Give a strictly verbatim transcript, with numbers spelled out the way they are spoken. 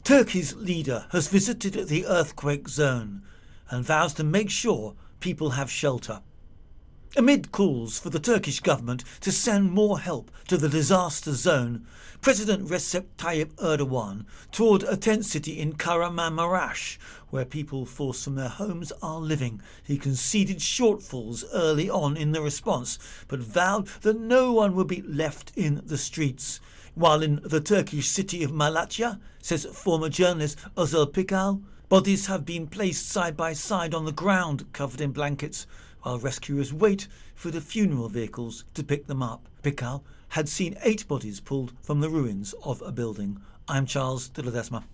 Turkey's leader has visited the earthquake zone and vows to make sure people have shelter. Amid calls for the Turkish government to send more help to the disaster zone, President Recep Tayyip Erdogan toured a tent city in Kahramanmaraş, where people forced from their homes are living. He conceded shortfalls early on in the response, but vowed that no one would be left in the streets. While in the Turkish city of Malatya, says former journalist Özel Pikal, bodies have been placed side by side on the ground, covered in blankets, while rescuers wait for the funeral vehicles to pick them up. Pikal had seen eight bodies pulled from the ruins of a building. I'm Charles de Ledesma.